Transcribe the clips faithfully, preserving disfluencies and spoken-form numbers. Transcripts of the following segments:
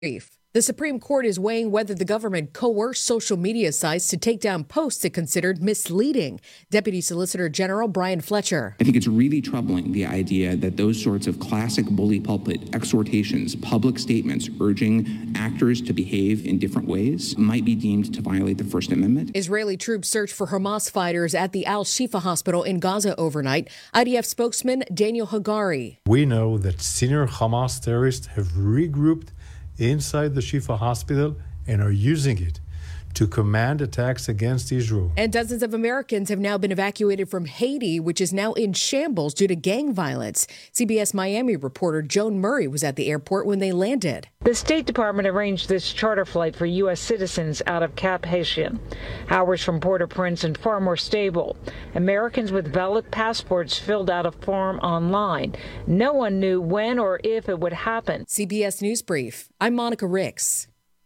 The Supreme Court is weighing whether the government coerced social media sites to take down posts it considered misleading. Deputy Solicitor General Brian Fletcher. I think it's really troubling, the idea that those sorts of classic bully pulpit exhortations, public statements urging actors to behave in different ways might be deemed to violate the First Amendment. Israeli troops searched for Hamas fighters at the Al-Shifa hospital in Gaza overnight. I D F spokesman Daniel Hagari. We know that senior Hamas terrorists have regrouped inside the Shifa hospital and are using it to command attacks against Israel. And dozens of Americans have now been evacuated from Haiti, which is now in shambles due to gang violence. C B S Miami reporter Joan Murray was at the airport when they landed. The State Department arranged this charter flight for U S citizens out of Cap Haitien. Hours from Port-au-Prince and far more stable. Americans with valid passports filled out a form online. No one knew when or if it would happen. C B S News Brief. I'm Monica Ricks.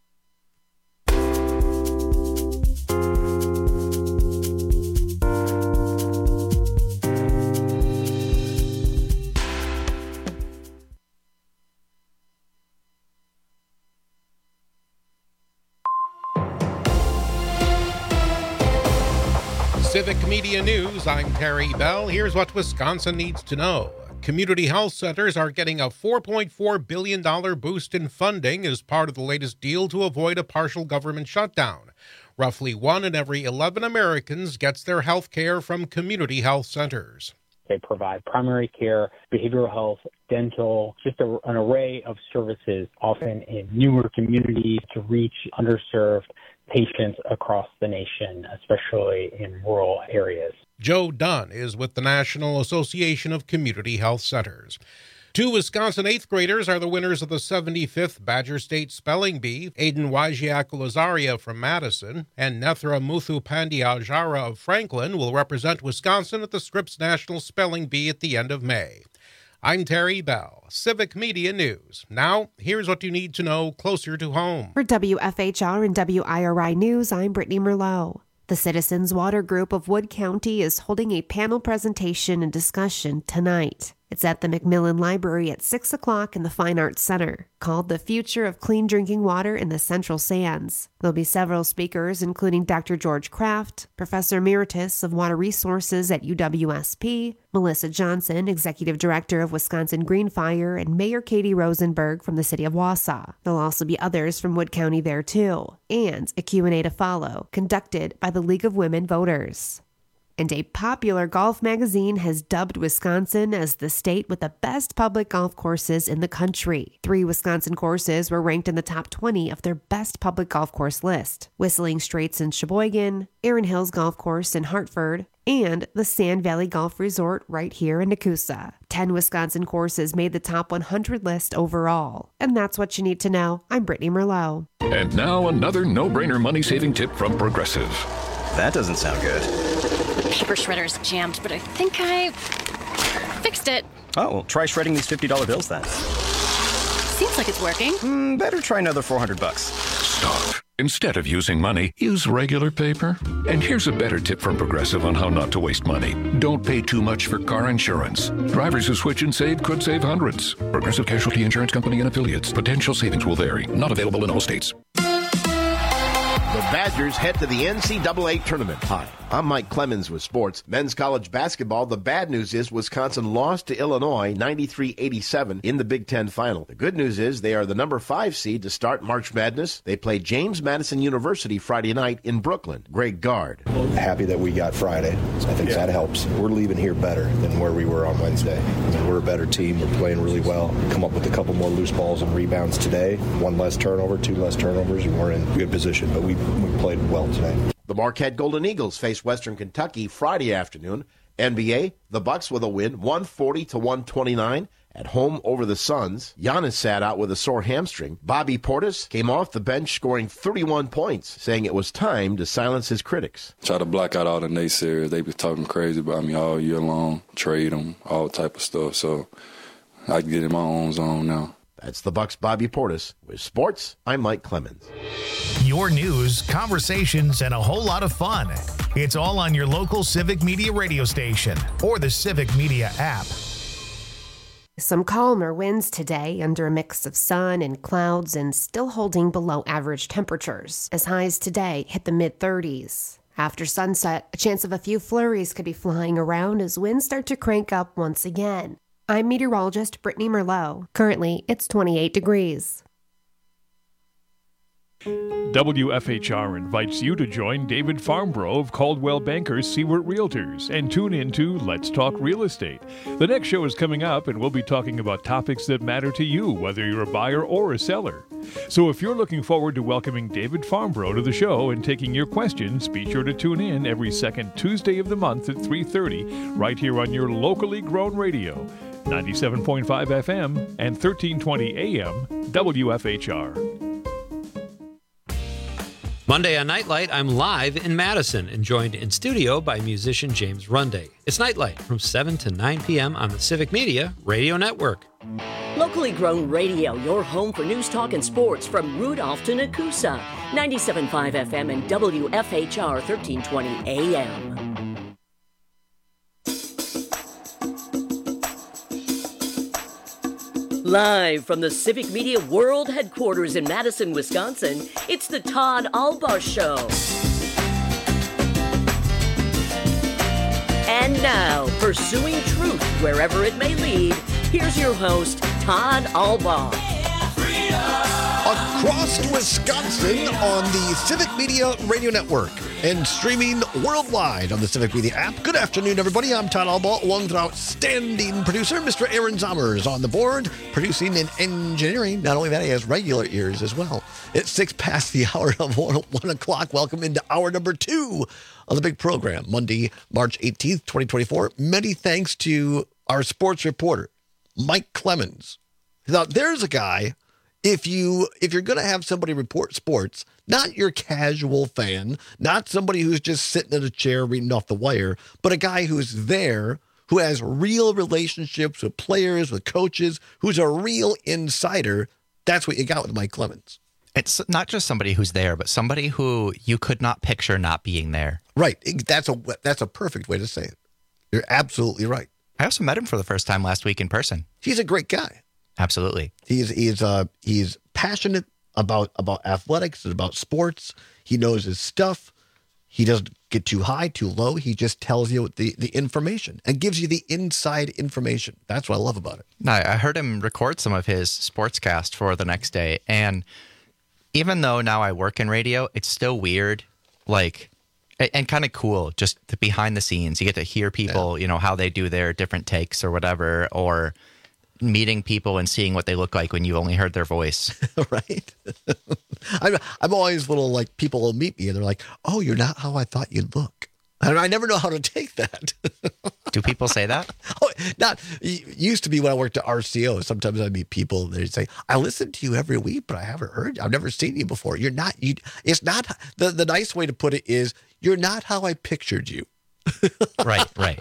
Civic Media News, I'm Terry Bell. Here's what Wisconsin needs to know. Community health centers are getting a four point four billion dollars boost in funding as part of the latest deal to avoid a partial government shutdown. Roughly one in every eleven Americans gets their health care from community health centers. They provide primary care, behavioral health, dental, just a, an array of services, often in newer communities to reach underserved patients across the nation, especially in rural areas. Joe Dunn is with the National Association of Community Health Centers. Two Wisconsin eighth graders are the winners of the seventy-fifth Badger State Spelling Bee. Aiden Wajiak-Lazaria from Madison and Nethra Muthupandiajara of Franklin will represent Wisconsin at the Scripps National Spelling Bee at the end of May. I'm Terry Bell, Civic Media News. Now, here's what you need to know closer to home. For W F H R and W I R I News, I'm Brittany Merlot. The Citizens Water Group of Wood County is holding a panel presentation and discussion tonight. It's at the Macmillan Library at six o'clock in the Fine Arts Center, called The Future of Clean Drinking Water in the Central Sands. There'll be several speakers, including Doctor George Kraft, Professor Emeritus of Water Resources at U W S P, Melissa Johnson, Executive Director of Wisconsin Green Fire, and Mayor Katie Rosenberg from the city of Wausau. There'll also be others from Wood County there, too, and a Q and A to follow, conducted by the League of Women Voters. And a popular golf magazine has dubbed Wisconsin as the state with the best public golf courses in the country. Three Wisconsin courses were ranked in the top twenty of their best public golf course list: Whistling Straits in Sheboygan, Erin Hills Golf Course in Hartford, and the Sand Valley Golf Resort right here in Nakusa. Ten Wisconsin courses made the top one hundred list overall. And that's what you need to know. I'm Brittany Merlot. And now another no-brainer money-saving tip from Progressive. That doesn't sound good. Paper shredder's jammed, but I think I fixed it. Oh, well, try shredding these fifty dollar bills then. Seems like it's working. Mm, better try another four hundred bucks. Stop. Instead of using money, use regular paper. And here's a better tip from Progressive on how not to waste money. Don't pay too much for car insurance. Drivers who switch and save could save hundreds. Progressive Casualty Insurance Company and Affiliates. Potential savings will vary. Not available in all states. The Badgers head to the N C double A tournament. Hi, I'm Mike Clemens with sports. Men's college basketball, the bad news is Wisconsin lost to Illinois ninety-three eighty-seven in the Big Ten final. The good news is they are the number five seed to start March Madness. They play James Madison University Friday night in Brooklyn. Greg Gard. Happy that we got Friday. I think yeah. that helps. We're leaving here better than where we were on Wednesday. I mean, we're a better team. We're playing really well. Come up with a couple more loose balls and rebounds today. One less turnover, two less turnovers, and we're in good position. But we We played well today. The Marquette Golden Eagles face Western Kentucky Friday afternoon. N B A, the Bucks with a win, one forty to one twenty-nine at home over the Suns. Giannis sat out with a sore hamstring. Bobby Portis came off the bench scoring thirty-one points, saying it was time to silence his critics. Try to block out all the naysayers. They been talking crazy about me all year long, trade them, all type of stuff. So I can get in my own zone now. That's the Bucks' Bobby Portis. With sports, I'm Mike Clemens. Your news, conversations, and a whole lot of fun. It's all on your local Civic Media radio station or the Civic Media app. Some calmer winds today under a mix of sun and clouds and still holding below average temperatures, as highs today hit the mid-thirties. After sunset, a chance of a few flurries could be flying around as winds start to crank up once again. I'm meteorologist Brittany Merlot. Currently, it's twenty-eight degrees. W F H R invites you to join David Farnborough of Caldwell Bankers Seward Realtors and tune in to Let's Talk Real Estate. The next show is coming up, and we'll be talking about topics that matter to you, whether you're a buyer or a seller. So if you're looking forward to welcoming David Farnborough to the show and taking your questions, be sure to tune in every second Tuesday of the month at three thirty, right here on your locally grown radio, ninety-seven point five F M and thirteen twenty A M W F H R. Monday on Nightlight, I'm live in Madison and joined in studio by musician James Runday. It's Nightlight from seven to nine p.m. on the Civic Media Radio Network. Locally grown radio, your home for news, talk, and sports from Rudolph to Nakusa. ninety-seven point five F M and W F H R thirteen twenty A M. Live from the Civic Media World Headquarters in Madison, Wisconsin, it's the Todd Albaugh Show. And now, pursuing truth wherever it may lead, here's your host, Todd Albaugh. Across Wisconsin on the Civic Media Radio Network and streaming worldwide on the Civic Media app. Good afternoon, everybody. I'm Todd Albaugh, along with our outstanding producer, Mister Aaron Zommers, on the board, producing and engineering. Not only that, he has regular ears as well. It's six past the hour of one, one o'clock. Welcome into hour number two of the big program, Monday, March eighteenth, twenty twenty-four. Many thanks to our sports reporter, Mike Clemens. Now, there's a guy... If you if you're going to have somebody report sports, not your casual fan, not somebody who's just sitting in a chair reading off the wire, but a guy who's there, who has real relationships with players, with coaches, who's a real insider, that's what you got with Mike Clemens. It's not just somebody who's there, but somebody who you could not picture not being there. Right. That's a that's a perfect way to say it. You're absolutely right. I also met him for the first time last week in person. He's a great guy. Absolutely. He's he's uh he's passionate about about athletics and about sports. He knows his stuff. He doesn't get too high, too low. He just tells you the, the information and gives you the inside information. That's what I love about it. I heard him record some of his sportscast for the next day. And even though now I work in radio, it's still weird, like, and kind of cool, just the behind the scenes. You get to hear people, yeah. you know, how they do their different takes or whatever, or meeting people and seeing what they look like when you only heard their voice. Right. I'm, I'm always little like people will meet me and they're like, oh, you're not how I thought you'd look. And I never know how to take that. Do people say that? Oh, not it used to be when I worked at R C O. Sometimes I meet people and they say, I listen to you every week, but I haven't heard you. I've never seen you before. You're not, you, it's not, the, the nice way to put it is, you're not how I pictured you. Right, right.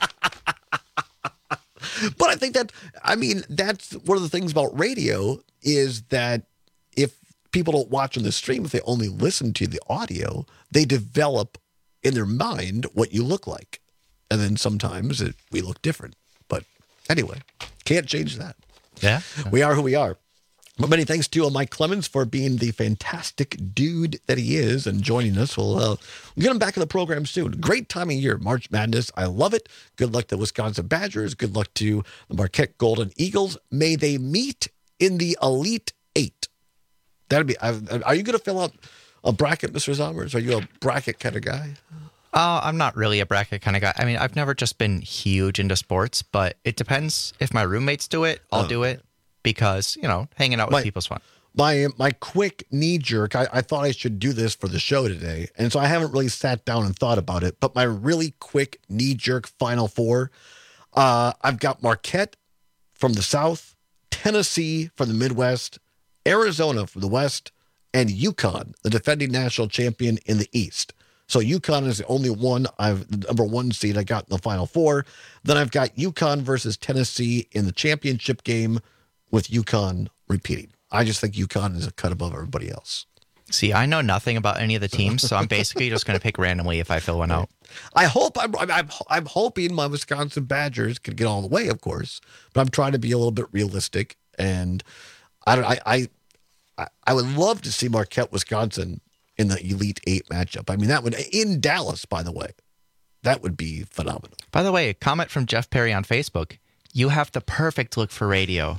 But I think that, I mean, that's one of the things about radio is that if people don't watch on the stream, if they only listen to the audio, they develop in their mind what you look like. And then sometimes it, we look different. But anyway, can't change that. Yeah. We are who we are. But many thanks to Mike Clemens for being the fantastic dude that he is and joining us. We'll, uh, we'll get him back in the program soon. Great time of year, March Madness. I love it. Good luck to the Wisconsin Badgers. Good luck to the Marquette Golden Eagles. May they meet in the Elite Eight. That'd be. Are you going to fill out a bracket, Mister Zommers? Are you a bracket kind of guy? Uh, I'm not really a bracket kind of guy. I mean, I've never just been huge into sports, but it depends. If my roommates do it, I'll oh. do it. Because, you know, hanging out with my, people's fun. My my quick knee jerk, I, I thought I should do this for the show today. And so I haven't really sat down and thought about it. But my really quick knee jerk Final Four, uh, I've got Marquette from the South, Tennessee from the Midwest, Arizona from the West, and UConn, the defending national champion in the East. So UConn is the only one, I've the number one seed I got in the Final Four. Then I've got UConn versus Tennessee in the championship game, with UConn repeating. I just think UConn is a cut above everybody else. See, I know nothing about any of the teams, so I'm basically just going to pick randomly if I fill one out. I hope I'm, I'm I'm hoping my Wisconsin Badgers can get all the way, of course, but I'm trying to be a little bit realistic. And I don't I I I would love to see Marquette, Wisconsin in the Elite Eight matchup. I mean, that would in Dallas, by the way, that would be phenomenal. By the way, a comment from Jeff Perry on Facebook: "You have the perfect look for radio."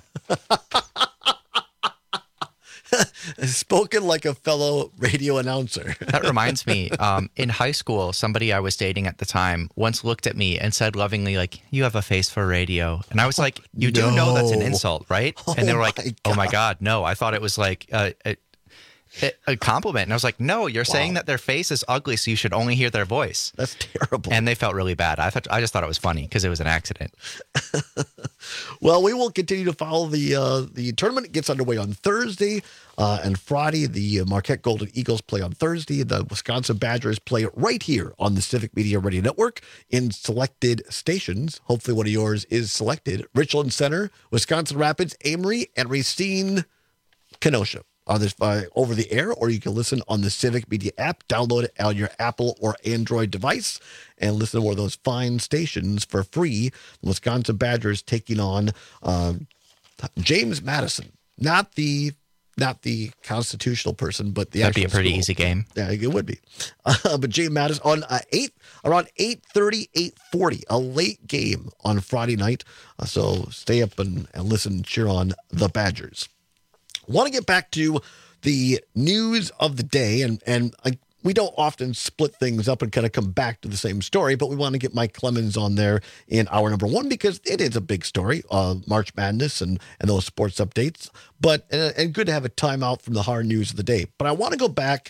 Spoken like a fellow radio announcer. That reminds me, um, in high school, somebody I was dating at the time once looked at me and said lovingly, like, "You have a face for radio." And I was like, you do No. know that's an insult, right? Oh and they were like, my oh my God, no. I thought it was like a, a, a compliment. And I was like, no, you're Wow. saying that their face is ugly, so you should only hear their voice. That's terrible. And they felt really bad. I thought I just thought it was funny because it was an accident. Well, we will continue to follow the uh, the tournament. It gets underway on Thursday uh, and Friday. The uh, Marquette Golden Eagles play on Thursday. The Wisconsin Badgers play right here on the Civic Media Radio Network in selected stations. Hopefully one of yours is selected. Richland Center, Wisconsin Rapids, Amory, and Racine, Kenosha. On this by over the air, or you can listen on the Civic Media app. Download it on your Apple or Android device and listen to one of those fine stations for free. The Wisconsin Badgers taking on uh, James Madison, not the not the constitutional person, but the That'd actual be a pretty school. easy game. Yeah, it would be. Uh, but James Madison on uh, eight around eight thirty, eight forty, a late game on Friday night. Uh, so stay up and, and listen and cheer on the Badgers. Want to get back to the news of the day, and and I, we don't often split things up and kind of come back to the same story, but we want to get Mike Clemens on there in hour number one because it is a big story, uh, March Madness and and those sports updates. But and, and good to have a timeout from the hard news of the day. But I want to go back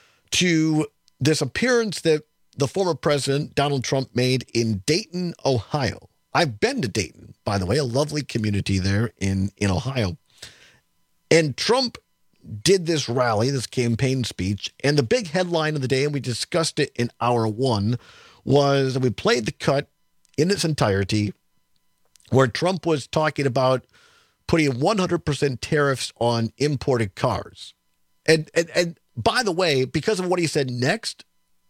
to this appearance that the former president Donald Trump made in Dayton, Ohio. I've been to Dayton, by the way, a lovely community there in in Ohio. And Trump did this rally, this campaign speech, and the big headline of the day, and we discussed it in hour one, was we played the cut in its entirety where Trump was talking about putting one hundred percent tariffs on imported cars. And, and, and by the way, because of what he said next,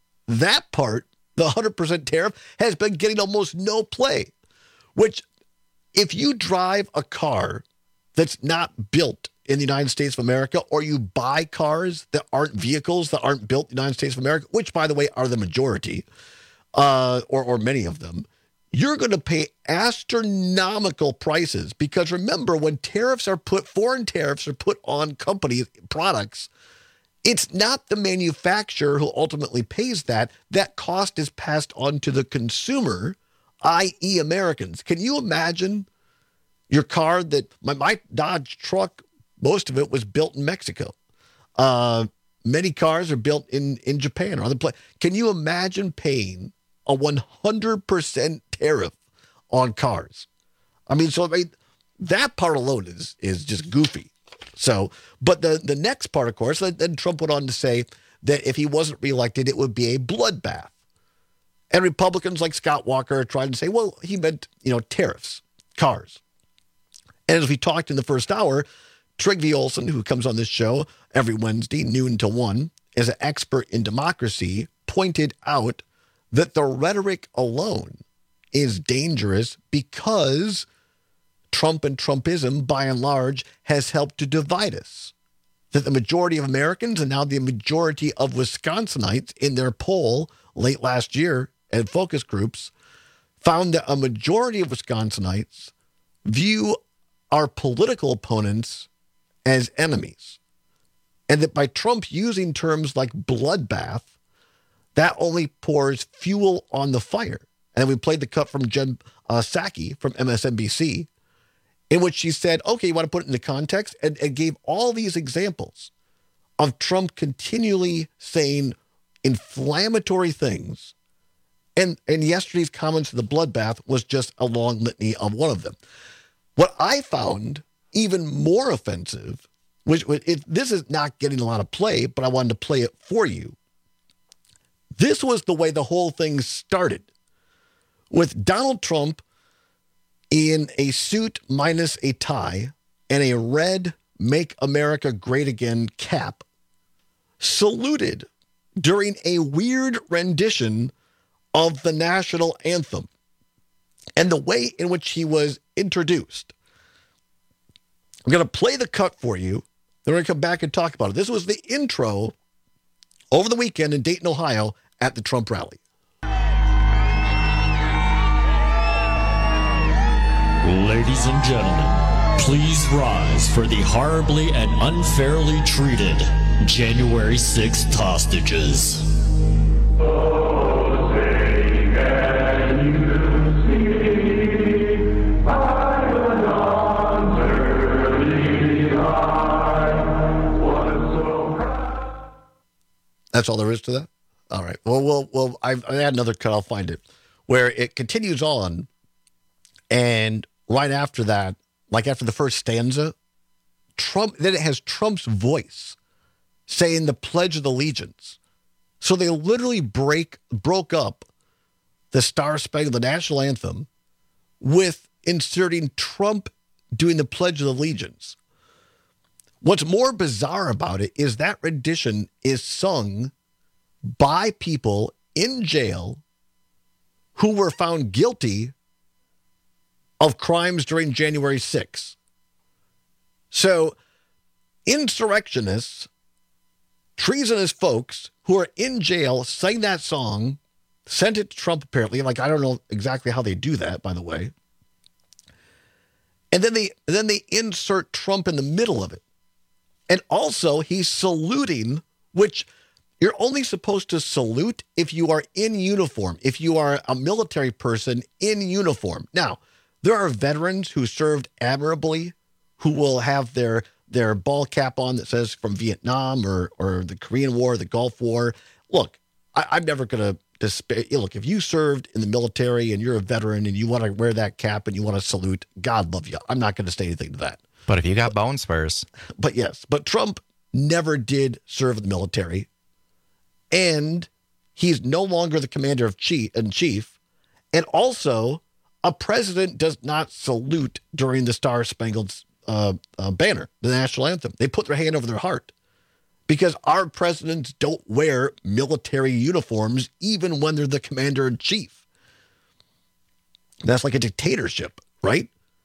that part, the one hundred percent tariff, has been getting almost no play, which if you drive a car that's not built in the United States of America, or you buy cars that aren't vehicles that aren't built in the United States of America, which, by the way, are the majority, uh, or, or many of them, you're going to pay astronomical prices. Because remember, when tariffs are put, foreign tariffs are put on companies, products, it's not the manufacturer who ultimately pays that. That cost is passed on to the consumer, that is Americans. Can you imagine your car that, my, my Dodge truck, most of it was built in Mexico. Uh, many cars are built in, in Japan or other places. Can you imagine paying a one hundred percent tariff on cars? I mean, so I mean, that part alone is is just goofy. So, but the, the next part, of course, then Trump went on to say that if he wasn't reelected, it would be a bloodbath. And Republicans like Scott Walker tried to say, well, he meant, you know, tariffs, cars. And as we talked in the first hour, Trygve Olsen, who comes on this show every Wednesday, noon to one, is an expert in democracy, pointed out that the rhetoric alone is dangerous because Trump and Trumpism, by and large, has helped to divide us. That the majority of Americans, and now the majority of Wisconsinites in their poll late last year at focus groups, found that a majority of Wisconsinites view our political opponents as enemies. And that by Trump using terms like bloodbath, that only pours fuel on the fire. And we played the cut from Jen uh, Psaki from M S N B C, in which she said, okay, you want to put it into context? And, and gave all these examples of Trump continually saying inflammatory things. And, and yesterday's comments to the bloodbath was just a long litany of one of them. What I found even more offensive, which it, this is not getting a lot of play, but I wanted to play it for you. This was the way the whole thing started, with Donald Trump in a suit minus a tie and a red Make America Great Again cap, saluted during a weird rendition of the national anthem and the way in which he was introduced. I'm going to play the cut for you. Then we're going to come back and talk about it. This was the intro over the weekend in Dayton, Ohio at the Trump rally. Ladies and gentlemen, please rise for the horribly and unfairly treated January sixth hostages. That's all there is to that? All right. Well, well, well I've, I had another cut. I'll find it. Where it continues on, and right after that, like after the first stanza, Trump, then it has Trump's voice saying the Pledge of Allegiance. So they literally break broke up the Star Spangled, the national anthem, with inserting Trump doing the Pledge of Allegiance. What's more bizarre about it is that rendition is sung by people in jail who were found guilty of crimes during January sixth. So insurrectionists, treasonous folks who are in jail sang that song, sent it to Trump apparently. Like, I don't know exactly how they do that, by the way. And then they, then they insert Trump in the middle of it. And also, he's saluting, which you're only supposed to salute if you are in uniform, if you are a military person in uniform. Now, there are veterans who served admirably who will have their, their ball cap on that says from Vietnam or, or the Korean War, the Gulf War. Look, I, I'm never going to despair. Look, if you served in the military and you're a veteran and you want to wear that cap and you want to salute, God love you. I'm not going to say anything to that. But if you got bone spurs. But yes, but Trump never did serve in the military. And he's no longer the commander of chief in chief. And also, a president does not salute during the Star Spangled uh, uh, Banner, the national anthem. They put their hand over their heart because our presidents don't wear military uniforms even when they're the commander in chief. That's like a dictatorship, right?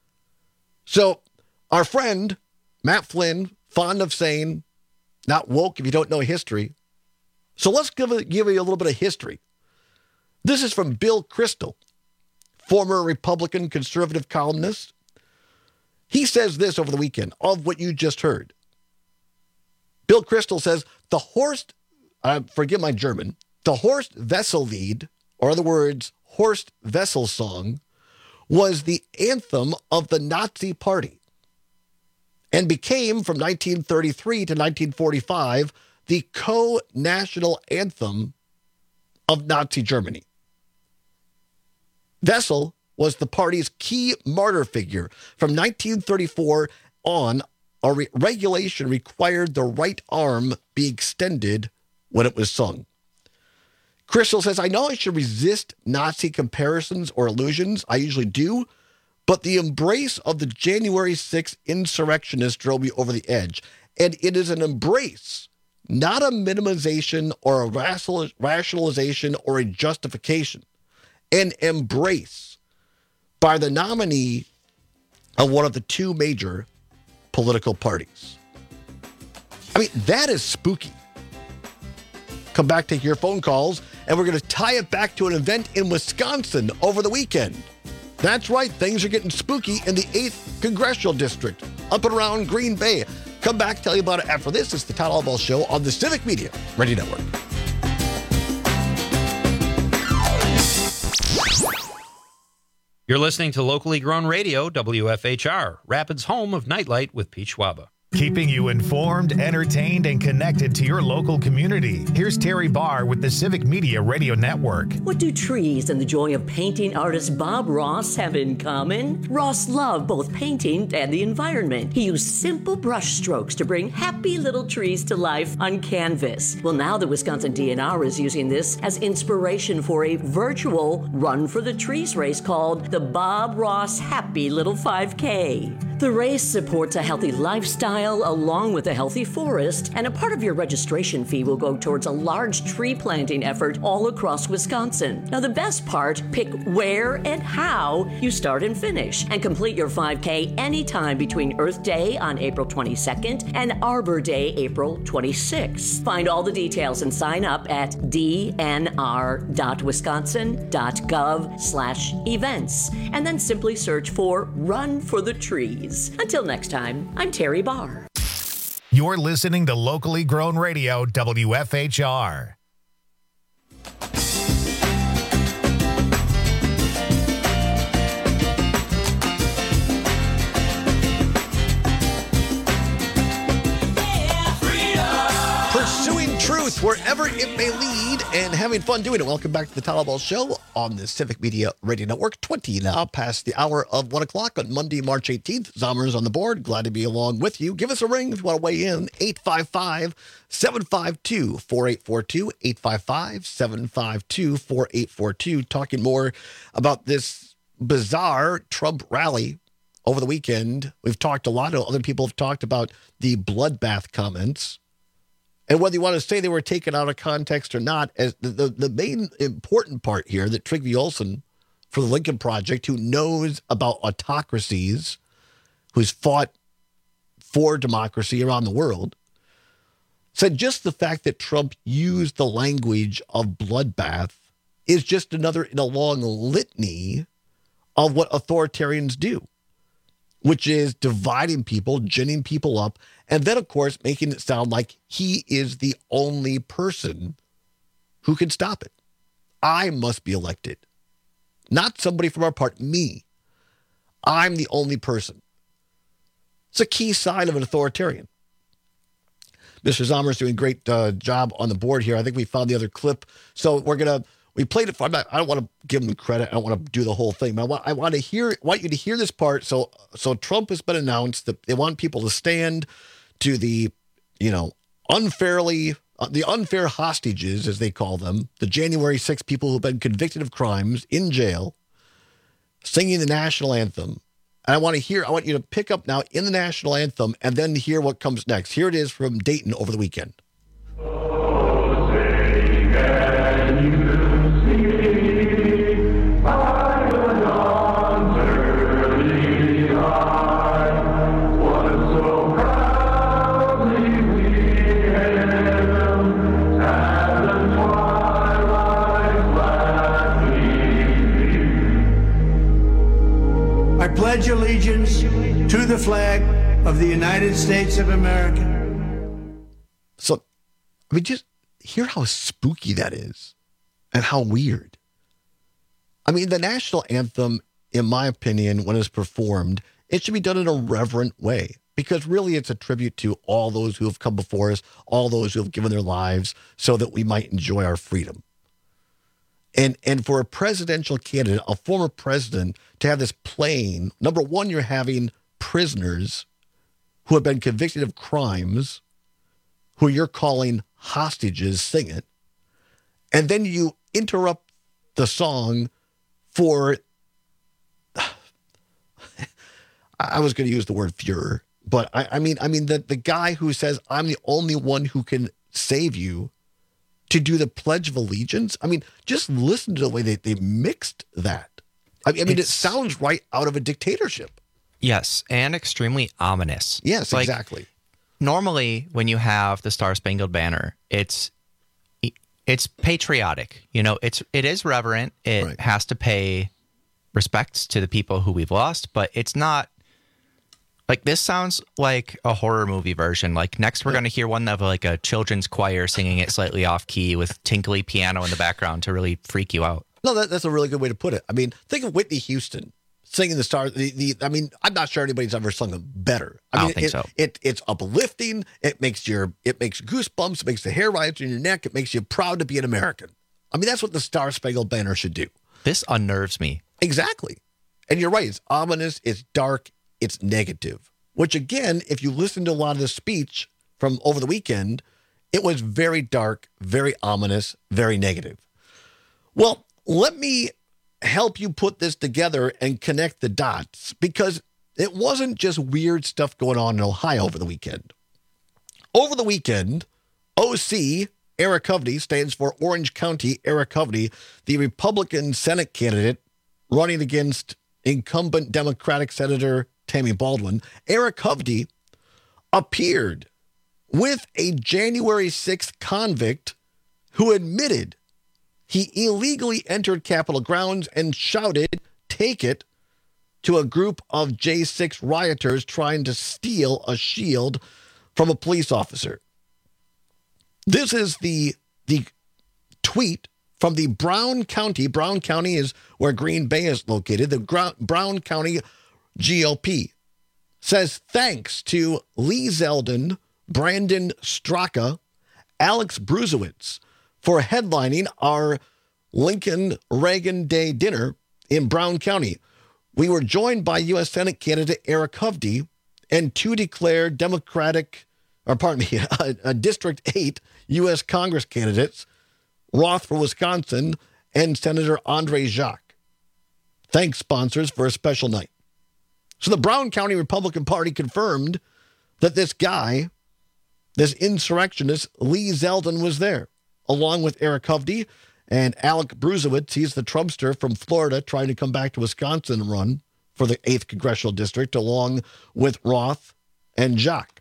So our friend, Matt Flynn, fond of saying, not woke if you don't know history. So let's give, it, give you a little bit of history. This is from Bill Kristol, former Republican conservative columnist. He says this over the weekend of what you just heard. Bill Kristol says, the Horst, uh, forgive my German, the Horst Wessel-Lied, or other words, Horst Wessel song, was the anthem of the Nazi Party and became, from nineteen thirty-three to nineteen forty-five, the co-national anthem of Nazi Germany. Wessel was the party's key martyr figure. From nineteen thirty-four on, a re- regulation required the right arm be extended when it was sung. Kristol says, I know I should resist Nazi comparisons or allusions. I usually do. But the embrace of the January sixth insurrectionists drove me over the edge. And it is an embrace, not a minimization or a rationalization or a justification. An embrace by the nominee of one of the two major political parties. I mean, that is spooky. Come back to your phone calls, and we're going to tie it back to an event in Wisconsin over the weekend. That's right, things are getting spooky in the eighth Congressional District, up and around Green Bay. Come back, tell you about it after this. It's the Todd Albaugh Show on the Civic Media Radio Network. You're listening to locally grown radio, W F H R, Rapids' home of Nightlight with Pete Schwaba. Keeping you informed, entertained, and connected to your local community. Here's Terry Barr with the Civic Media Radio Network. What do trees and the joy of painting artist Bob Ross have in common? Ross loved both painting and the environment. He used simple brush strokes to bring happy little trees to life on canvas. Well, now the Wisconsin D N R is using this as inspiration for a virtual Run for the Trees race called the Bob Ross Happy Little five K. The race supports a healthy lifestyle along with a healthy forest, and a part of your registration fee will go towards a large tree planting effort all across Wisconsin. Now, the best part, pick where and how you start and finish, and complete your five K anytime between Earth Day on April twenty-second and Arbor Day April twenty-sixth. Find all the details and sign up at d n r dot wisconsin dot gov slash events, and then simply search for Run for the Trees. Until next time, I'm Terry Barr. You're listening to locally grown radio, W F H R. Pursuing truth wherever it may lead and having fun doing it. Welcome back to the Tyler Ball Show on the Civic Media Radio Network. twenty now past the hour of one o'clock on Monday, March eighteenth. Zomer's on the board. Glad to be along with you. Give us a ring if you want to weigh in. eight five five, seven five two, four eight four two. eight five five, seven five two, four eight four two. Talking more about this bizarre Trump rally over the weekend. We've talked a lot. Other people have talked about the bloodbath comments. And whether you want to say they were taken out of context or not, as the, the, the main important part here that Trygve Olsen for the Lincoln Project, who knows about autocracies, who's fought for democracy around the world, said just the fact that Trump used the language of bloodbath is just another in a long litany of what authoritarians do, which is dividing people, ginning people up, and then, of course, making it sound like he is the only person who can stop it. I must be elected. Not somebody from our party, me. I'm the only person. It's a key sign of an authoritarian. Mister Zomer is doing a great uh, job on the board here. I think we found the other clip. So we're going to, we played it for, I'm not, I don't want to give him credit. I don't want to do the whole thing, but I want, I want to hear, want you to hear this part. So, so Trump has been announced that they want people to stand to the, you know, unfairly, uh, the unfair hostages, as they call them, the January sixth people who've been convicted of crimes in jail, singing the national anthem. And I want to hear, I want you to pick up now in the national anthem and then hear what comes next. Here it is from Dayton over the weekend. Oh, say, can you see by the dawn's early dawn what so proudly we hailed at the twilight's last gleaming? I pledge allegiance to the flag of the United States of America. So, I mean, just hear how spooky that is and how weird. I mean, the national anthem, in my opinion, when it's performed, it should be done in a reverent way because really it's a tribute to all those who have come before us, all those who have given their lives so that we might enjoy our freedom. And and for a presidential candidate, a former president, to have this playing, number one, you're having prisoners who have been convicted of crimes, who you're calling hostages, sing it, and then you interrupt the song for, I was going to use the word Fuhrer, but I, I mean, I mean the, the guy who says, I'm the only one who can save you, to do the Pledge of Allegiance. I mean, just listen to the way they, they mixed that. I mean, I mean it sounds right out of a dictatorship. Yes, and extremely ominous. Yes, like, exactly. Normally, when you have the Star-Spangled Banner, it's it's patriotic. You know, it's it is reverent. It right. has to pay respects to the people who we've lost, but it's not like this sounds like a horror movie version. Like next, we're yeah. going to hear one of like a children's choir singing it slightly off key with tinkly piano in the background to really freak you out. No, that, that's a really good way to put it. I mean, think of Whitney Houston singing the star. The, the I mean, I'm not sure anybody's ever sung it better. I, I mean, don't think it, so. It, it's uplifting. It makes your it makes goosebumps. It makes the hair rise on your neck. It makes you proud to be an American. I mean, that's what the Star Spangled Banner should do. This unnerves me. Exactly. And you're right. It's ominous. It's dark. It's negative. Which, again, if you listen to a lot of the speech from over the weekend, it was very dark, very ominous, very negative. Well, let me help you put this together and connect the dots, because it wasn't just weird stuff going on in Ohio over the weekend. Over the weekend, O C, Eric Hovde, stands for Orange County Eric Hovde, the Republican Senate candidate running against incumbent Democratic Senator Tammy Baldwin. Eric Hovde appeared with a January sixth convict who admitted he illegally entered Capitol grounds and shouted, "Take it," to a group of J six rioters trying to steal a shield from a police officer. This is the, the tweet from the Brown County. Brown County is where Green Bay is located. The Gro- Brown County G O P says thanks to Lee Zeldin, Brandon Straka, Alex Bruzewitz for headlining our Lincoln Reagan Day dinner in Brown County. We were joined by U S Senate candidate Eric Hovde and two declared Democratic, or pardon me, a, a District eight U S Congress candidates, Roth for Wisconsin and Senator Andre Jacques. Thanks, sponsors, for a special night. So the Brown County Republican Party confirmed that this guy, this insurrectionist, Lee Zeldin, was there, along with Eric Hovde and Alec Bruzewitz. He's the Trumpster from Florida trying to come back to Wisconsin and run for the eighth Congressional District, along with Roth and Jacques.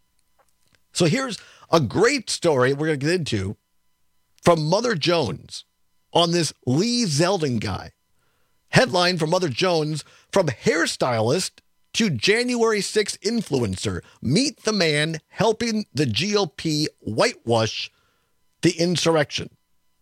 So here's a great story we're going to get into from Mother Jones on this Lee Zeldin guy. Headline from Mother Jones: from hairstylist to January sixth influencer, meet the man helping the G O P whitewash the insurrection.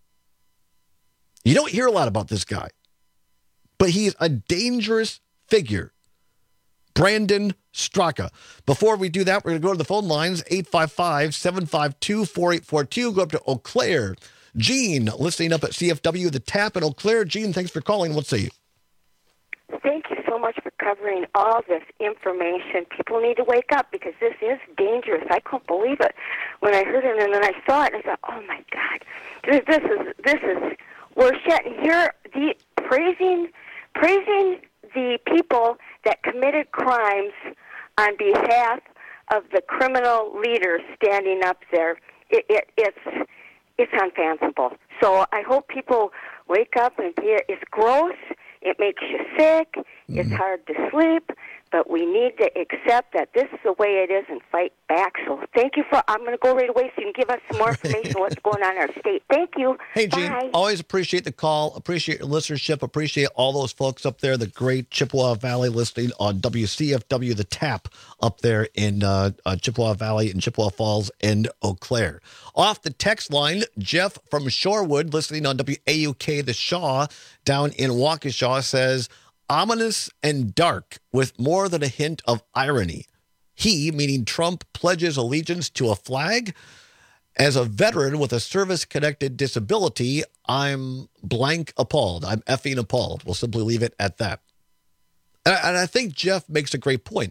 You don't hear a lot about this guy, but he's a dangerous figure. Brandon Straka. Before we do that, we're going to go to the phone lines, eight five five, seven five two, four eight four two. Go up to Eau Claire. Gene, listening up at C F W, The Tap in Eau Claire. Gene, thanks for calling. What say you? Thank you so much for covering all this information. People need to wake up because this is dangerous. I couldn't believe it when I heard it, and then I saw it, and I thought, oh, my God. This, this is, this is, we're shit. Here, the, praising, praising the people that committed crimes on behalf of the criminal leaders standing up there. It, it, it's, it's unfathomable. So I hope people wake up and hear it's gross. It makes you sick. Mm-hmm. It's hard to sleep. But we need to accept that this is the way it is and fight back. So thank you for, I'm going to go right away so you can give us some more information on what's going on in our state. Thank you. Hey, Gene, Bye. Always appreciate the call. Appreciate your listenership. Appreciate all those folks up there, the great Chippewa Valley listening on W C F W, The Tap, up there in uh, uh, Chippewa Valley and Chippewa Falls and Eau Claire. Off the text line, Jeff from Shorewood, listening on W A U K, The Shaw, down in Waukesha, says, ominous and dark with more than a hint of irony. He, meaning Trump, pledges allegiance to a flag. As a veteran with a service-connected disability, I'm blank appalled. I'm effing appalled. We'll simply leave it at that. And I, and I think Jeff makes a great point.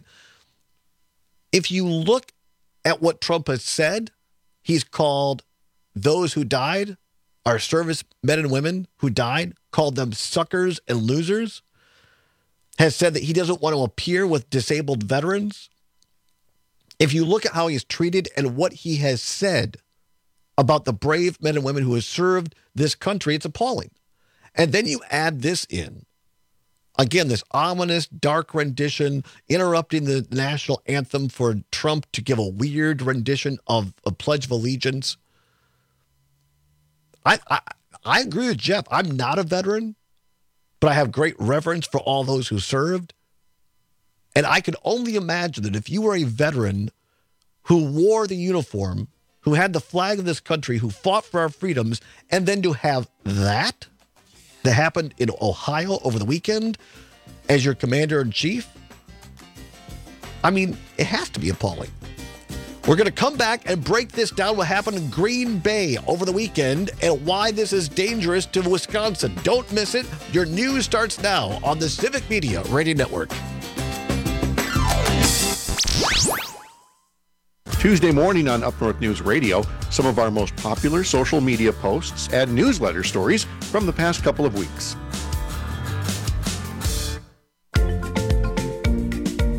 If you look at what Trump has said, he's called those who died, our service men and women who died, called them suckers and losers, has said that he doesn't want to appear with disabled veterans. If you look at how he's treated and what he has said about the brave men and women who have served this country, it's appalling. And then you add this in. Again, this ominous, dark rendition, interrupting the national anthem for Trump to give a weird rendition of a Pledge of Allegiance. I, I, I agree with Jeff. I'm not a veteran, but I have great reverence for all those who served. And I can only imagine that if you were a veteran who wore the uniform, who had the flag of this country, who fought for our freedoms, and then to have that that happened in Ohio over the weekend as your commander-in-chief, I mean, it has to be appalling. We're going to come back and break this down, what happened in Green Bay over the weekend and why this is dangerous to Wisconsin. Don't miss it. Your news starts now on the Civic Media Radio Network. Tuesday morning on Up North News Radio, some of our most popular social media posts and newsletter stories from the past couple of weeks.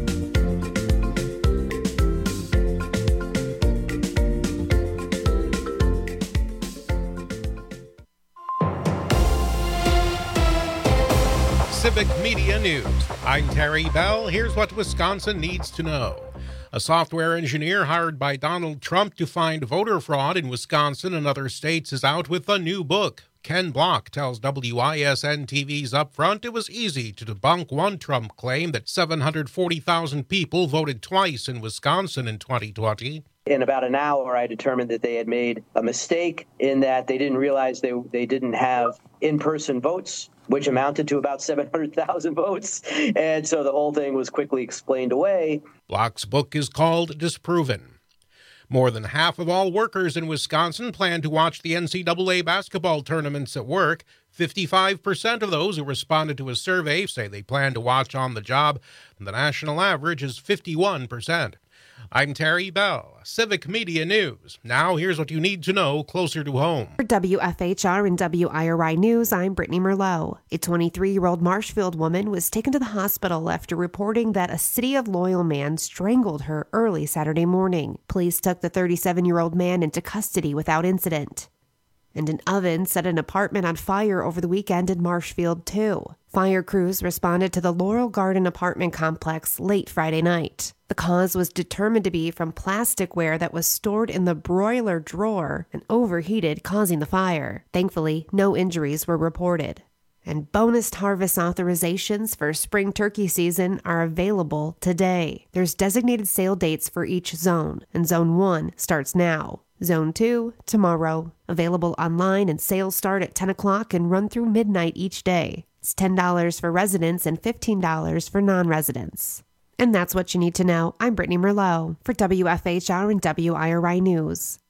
Civic Media News. I'm Terry Bell. Here's what Wisconsin needs to know. A software engineer hired by Donald Trump to find voter fraud in Wisconsin and other states is out with a new book. Ken Block tells W I S N T V's Upfront it was easy to debunk one Trump claim that seven hundred forty thousand people voted twice in Wisconsin in twenty twenty. In about an hour, I determined that they had made a mistake in that they didn't realize they they didn't have in-person votes, which amounted to about seven hundred thousand votes. And so the whole thing was quickly explained away. Block's book is called Disproven. More than half of all workers in Wisconsin plan to watch the N C double A basketball tournaments at work. fifty-five percent of those who responded to a survey say they plan to watch on the job. The national average is fifty-one percent. I'm Terry Bell, Civic Media News. Now here's what you need to know closer to home. For W F H R and W I R I News, I'm Brittany Merlot. A twenty-three-year-old Marshfield woman was taken to the hospital after reporting that a City of Loyal man strangled her early Saturday morning. Police took the thirty-seven-year-old man into custody without incident. And an oven set an apartment on fire over the weekend in Marshfield, too. Fire crews responded to the Laurel Garden apartment complex late Friday night. The cause was determined to be from plasticware that was stored in the broiler drawer and overheated, causing the fire. Thankfully, no injuries were reported. And bonus harvest authorizations for spring turkey season are available today. There's designated sale dates for each zone, and Zone one starts now. Zone two, tomorrow. Available online, and sales start at ten o'clock and run through midnight each day. It's ten dollars for residents and fifteen dollars for non-residents. And that's what you need to know. I'm Brittany Merlot for W F H R and W I R I News.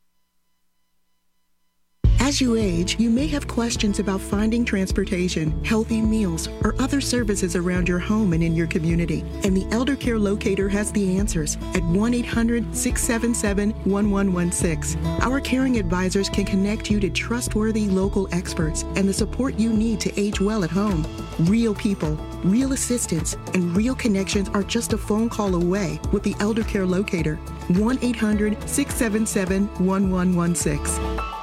As you age, you may have questions about finding transportation, healthy meals, or other services around your home and in your community. And the Elder Care Locator has the answers at one eight hundred, six seven seven, one one one six. Our caring advisors can connect you to trustworthy local experts and the support you need to age well at home. Real people, real assistance, and real connections are just a phone call away with the Elder Care Locator. one eight hundred, six seven seven, one one one six.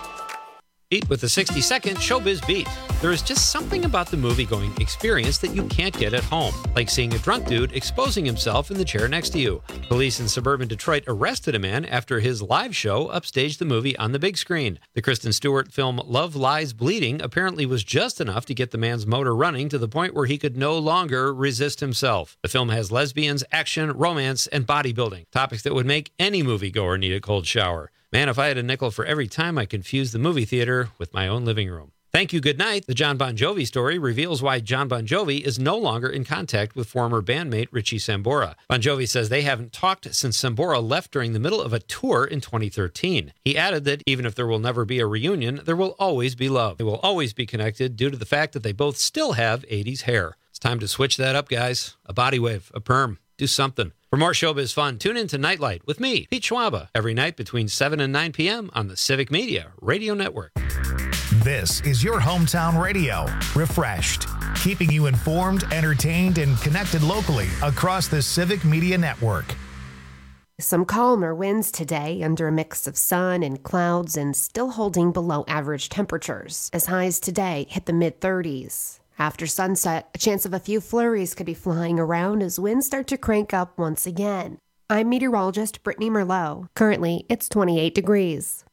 Beat with the sixty-second Showbiz Beat. There is just something about the movie-going experience that you can't get at home, like seeing a drunk dude exposing himself in the chair next to you. Police in suburban Detroit arrested a man after his live show upstaged the movie on the big screen. The Kristen Stewart film Love Lies Bleeding apparently was just enough to get the man's motor running to the point where he could no longer resist himself. The film has lesbians, action, romance, and bodybuilding, topics that would make any moviegoer need a cold shower. Man, if I had a nickel for every time I confused the movie theater with my own living room. Thank You, Good Night. The John Bon Jovi story reveals why John Bon Jovi is no longer in contact with former bandmate Richie Sambora. Bon Jovi says they haven't talked since Sambora left during the middle of a tour in twenty thirteen. He added that even if there will never be a reunion, there will always be love. They will always be connected due to the fact that they both still have eighties hair. It's time to switch that up, guys. A body wave, a perm, do something. For more showbiz fun, tune in to Nightlight with me, Pete Schwaba, every night between seven and nine p.m. on the Civic Media Radio Network. This is your hometown radio, refreshed, keeping you informed, entertained, and connected locally across the Civic Media Network. Some calmer winds today under a mix of sun and clouds and still holding below average temperatures, as highs today hit the mid thirties. After sunset, a chance of a few flurries could be flying around as winds start to crank up once again. I'm meteorologist Brittany Merlot. Currently, it's twenty-eight degrees.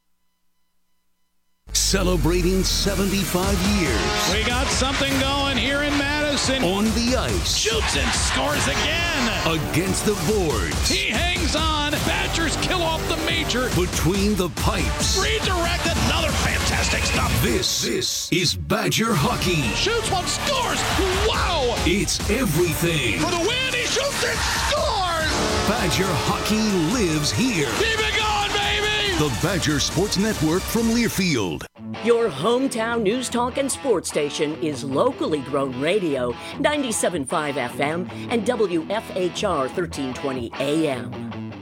Celebrating seventy-five years. We got something going here in Madison. On the ice. Shoots and scores again. Against the boards. He hangs on. Badgers kill off the major. Between the pipes. Redirect, another fantastic stop. This, this is Badger hockey. Shoots one, scores. Wow. It's everything. For the win, he shoots and scores. Badger hockey lives here. Keep it going, baby. The Badger Sports Network from Learfield. Your hometown news talk and sports station is locally grown radio, ninety-seven point five F M and W F H R thirteen twenty A M.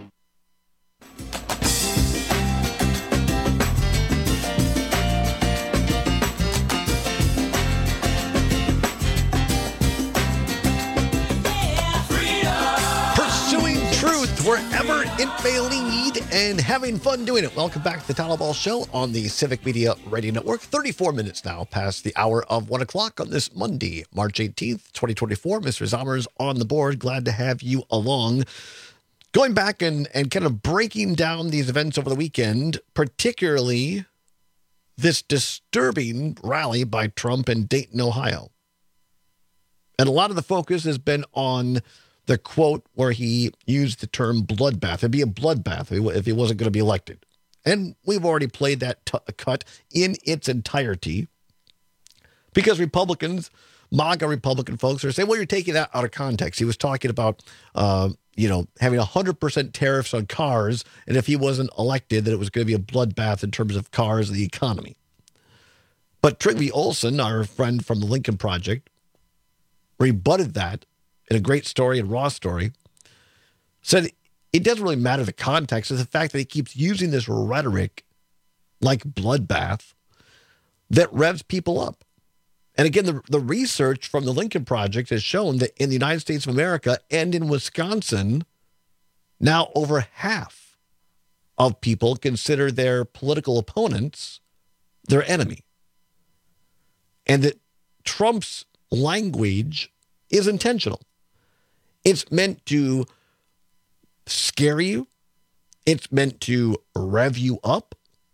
Pursuing truth wherever in my lead and having fun doing it. Welcome back to the Tyler Ball Show on the Civic Media Radio Network. thirty-four minutes now past the hour of one o'clock on this Monday, March eighteenth, twenty twenty-four. Mister Zommers on the board. Glad to have you along. Going back and, and kind of breaking down these events over the weekend, particularly this disturbing rally by Trump in Dayton, Ohio. And a lot of the focus has been on the quote where he used the term bloodbath. It'd be a bloodbath if he wasn't going to be elected. And we've already played that t- cut in its entirety because Republicans, MAGA Republican folks are saying, well, you're taking that out of context. He was talking about, uh, you know, having one hundred percent tariffs on cars, and if he wasn't elected, that it was going to be a bloodbath in terms of cars and the economy. But Trygve Olsen, our friend from the Lincoln Project, rebutted that in a great story, and raw story, said it doesn't really matter the context. It's the fact that he keeps using this rhetoric like bloodbath that revs people up. And again, the, the research from the Lincoln Project has shown that in the United States of America and in Wisconsin, now over half of people consider their political opponents their enemy. And that Trump's language is intentional. It's meant to scare you. It's meant to rev you up.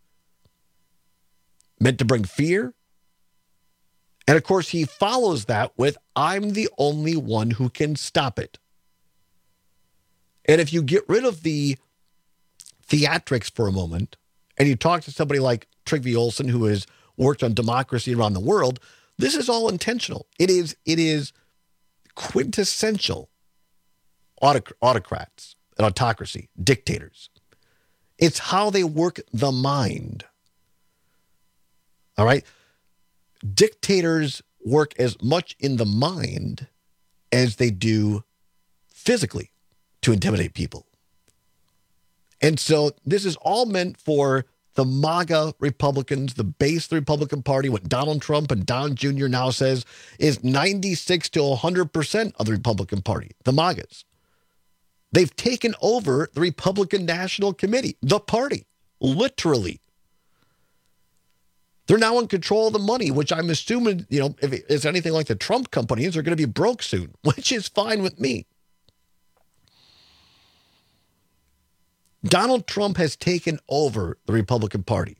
Meant to bring fear. And of course, he follows that with, I'm the only one who can stop it. And if you get rid of the theatrics for a moment, and you talk to somebody like Trygve Olsen, who has worked on democracy around the world, this is all intentional. It is, it is quintessential autoc- autocrats and autocracy, dictators. It's how they work the mind. All right? Dictators work as much in the mind as they do physically to intimidate people. And so this is all meant for the MAGA Republicans, the base of the Republican Party, what Donald Trump and Don Junior now says is ninety-six to one hundred percent of the Republican Party, the MAGAs. They've taken over the Republican National Committee, the party, literally. They're now in control of the money, which I'm assuming, you know, if it's anything like the Trump companies, are going to be broke soon, which is fine with me. Donald Trump has taken over the Republican Party.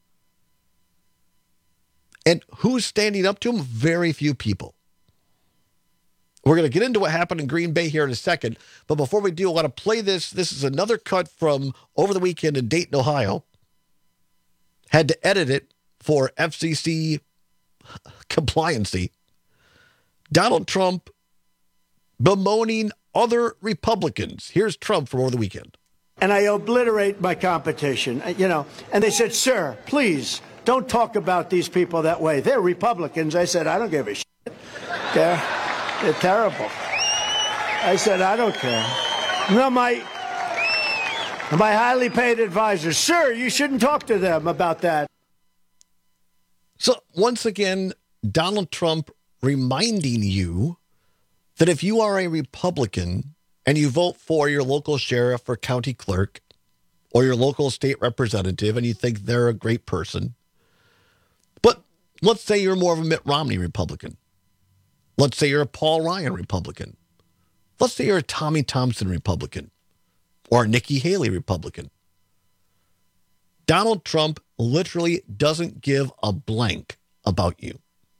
And who's standing up to him? Very few people. We're going to get into what happened in Green Bay here in a second. But before we do, I want to play this. This is another cut from over the weekend in Dayton, Ohio. Had to edit it for F C C compliancy. Donald Trump bemoaning other Republicans. Here's Trump from over the weekend. And I obliterate my competition, you know. And they said, sir, please don't talk about these people that way. They're Republicans. I said, I don't give a shit. They're, they're terrible. I said, I don't care. No, my, my highly paid advisors, sir, you shouldn't talk to them about that. So once again, Donald Trump reminding you that if you are a Republican and you vote for your local sheriff or county clerk or your local state representative and you think they're a great person, but let's say you're more of a Mitt Romney Republican. Let's say you're a Paul Ryan Republican. Let's say you're a Tommy Thompson Republican or a Nikki Haley Republican. Donald Trump literally doesn't give a blank about you.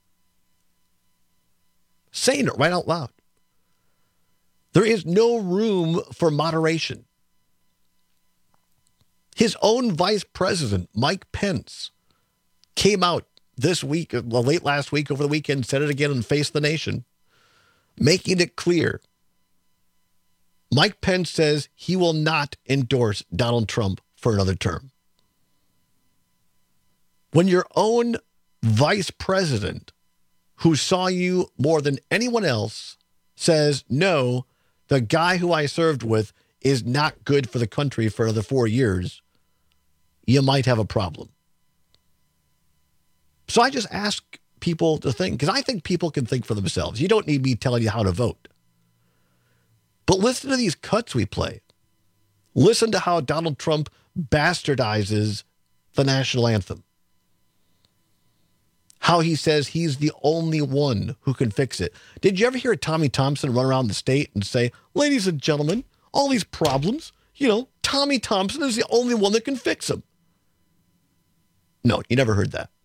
Saying it right out loud. There is no room for moderation. His own vice president, Mike Pence, came out this week, well, late last week, over the weekend, said it again on Face the Nation, making it clear. Mike Pence says he will not endorse Donald Trump for another term. When your own vice president, who saw you more than anyone else, says, no, the guy who I served with is not good for the country for another four years, you might have a problem. So I just ask people to think, because I think people can think for themselves. You don't need me telling you how to vote. But listen to these cuts we play. Listen to how Donald Trump bastardizes the national anthem. How he says he's the only one who can fix it. Did you ever hear Tommy Thompson run around the state and say, ladies and gentlemen, all these problems, you know, Tommy Thompson is the only one that can fix them? No, you never heard that.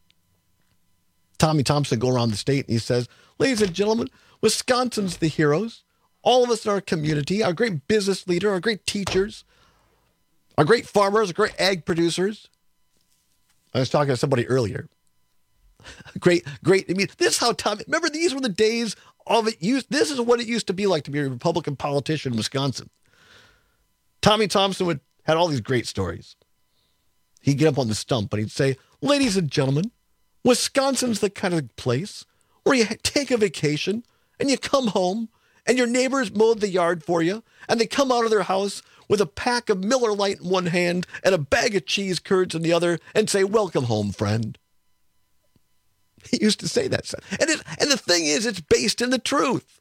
Tommy Thompson go around the state and he says, ladies and gentlemen, Wisconsin's the heroes. All of us in our community, our great business leader, our great teachers, our great farmers, our great ag producers. I was talking to somebody earlier. Great, great. I mean, this is how Tommy, remember these were the days of it used. This is what it used to be like to be a Republican politician in Wisconsin. Tommy Thompson would had all these great stories. He'd get up on the stump and he'd say, ladies and gentlemen, Wisconsin's the kind of place where you take a vacation and you come home and your neighbors mowed the yard for you and they come out of their house with a pack of Miller Lite in one hand and a bag of cheese curds in the other and say, welcome home, friend. He used to say that. And, it, and the thing is, it's based in the truth.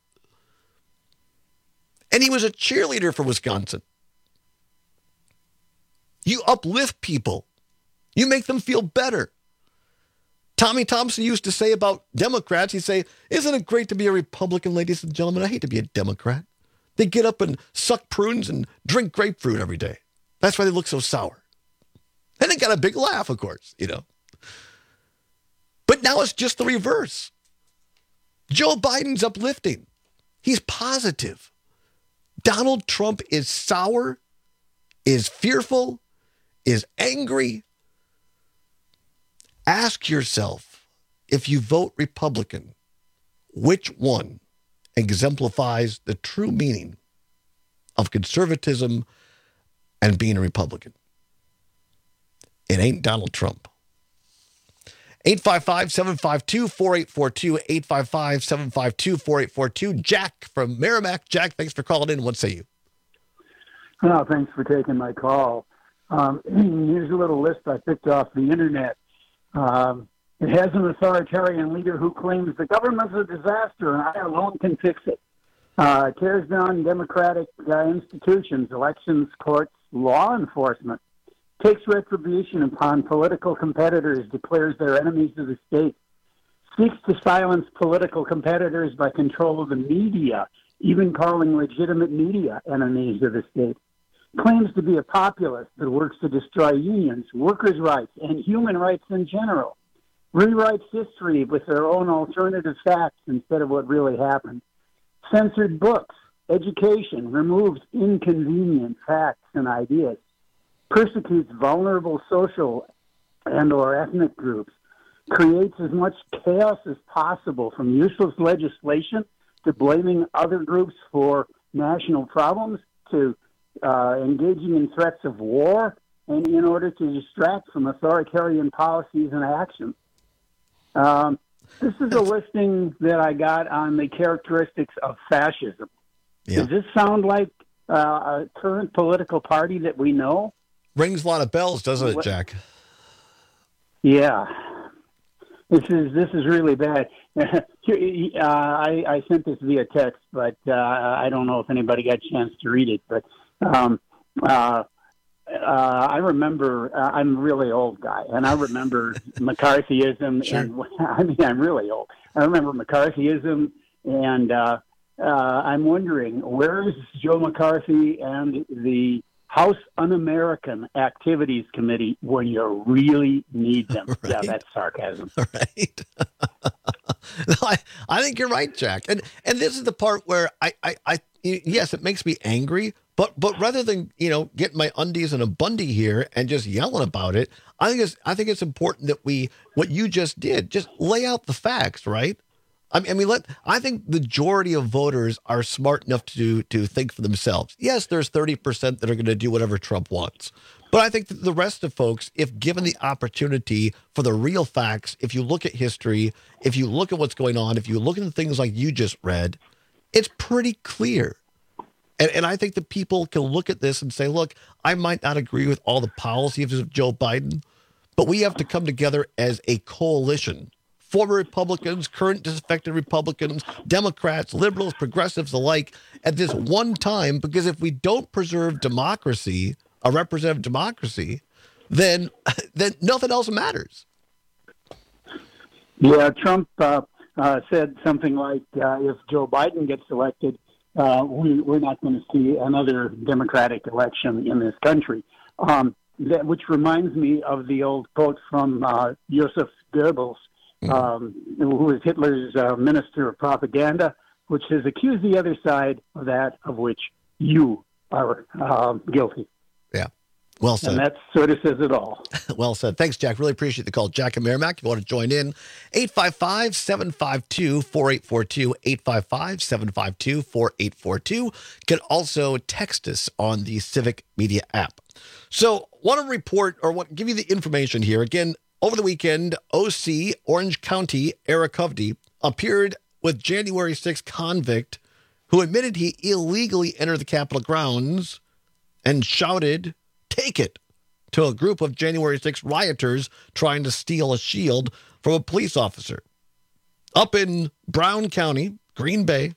And he was a cheerleader for Wisconsin. You uplift people. You make them feel better. Tommy Thompson used to say about Democrats, he'd say, isn't it great to be a Republican, ladies and gentlemen? I hate to be a Democrat. They get up and suck prunes and drink grapefruit every day. That's why they look so sour. And they got a big laugh, of course, you know. But now it's just the reverse. Joe Biden's uplifting. He's positive. Donald Trump is sour, is fearful, is angry. Ask yourself, if you vote Republican, which one exemplifies the true meaning of conservatism and being a Republican? It ain't Donald Trump. eight five five, seven five two, four eight four two, eight five five, seven five two, four eight four two. Jack from Merrimack. Jack, thanks for calling in. What say you? Oh, thanks for taking my call. Um, here's a little list I picked off the internet. Um, it has an authoritarian leader who claims the government's a disaster and I alone can fix it. Uh, tears down democratic uh, institutions, elections, courts, law enforcement. Takes retribution upon political competitors, declares they're enemies of the state, seeks to silence political competitors by control of the media, even calling legitimate media enemies of the state, claims to be a populist that works to destroy unions, workers' rights, and human rights in general, rewrites history with their own alternative facts instead of what really happened, censored books, education, removes inconvenient facts and ideas, persecutes vulnerable social and or ethnic groups, creates as much chaos as possible, from useless legislation to blaming other groups for national problems to uh, engaging in threats of war and in order to distract from authoritarian policies and actions. Um, this is a listing that I got on the characteristics of fascism. Yeah. Does this sound like uh, a current political party that we know? Rings a lot of bells, doesn't it, Jack? Yeah, this is this is really bad. uh, I, I sent this via text, but uh, I don't know if anybody got a chance to read it. But um, uh, uh, I remember uh, I'm a really old guy, and I remember McCarthyism. Sure. And I mean, I'm really old. I remember McCarthyism, and uh, uh, I'm wondering, where is Joe McCarthy and the House Un-American Activities Committee when you really need them? Right. Yeah, that's sarcasm. Right. No, I, I think you're right, Jack. And and this is the part where I, I, I yes, it makes me angry, but but rather than, you know, get my undies in a bundy here and just yelling about it, I think it's I think it's important that we, what you just did, just lay out the facts, right? I mean, I mean, let, I think the majority of voters are smart enough to to think for themselves. Yes, there's thirty percent that are going to do whatever Trump wants. But I think that the rest of folks, if given the opportunity for the real facts, if you look at history, if you look at what's going on, if you look at the things like you just read, it's pretty clear. And, and I think that people can look at this and say, look, I might not agree with all the policies of Joe Biden, but we have to come together as a coalition former Republicans, current disaffected Republicans, Democrats, liberals, progressives alike at this one time, because if we don't preserve democracy, a representative democracy, then then nothing else matters. Yeah, Trump uh, uh, said something like, uh, if Joe Biden gets elected, uh, we, we're not going to see another Democratic election in this country. Um, that, which reminds me of the old quote from uh, Joseph Goebbels, um, who was Hitler's uh, minister of propaganda, which has accused the other side of that of which you are uh, guilty. Yeah. Well said. And that sort of says it all. Well said. Thanks, Jack. Really appreciate the call. Jack and Merrimack, if you want to join in, eight five five, seven five two, four eight four two, eight five five, seven five two, four eight four two. You can also text us on the Civic Media app. So, want to report or want give you the information here. Again, over the weekend, O C Orange County Eric Hovde appeared with January sixth convict who admitted he illegally entered the Capitol grounds and shouted, "Take it," to a group of January sixth rioters trying to steal a shield from a police officer. Up in Brown County, Green Bay,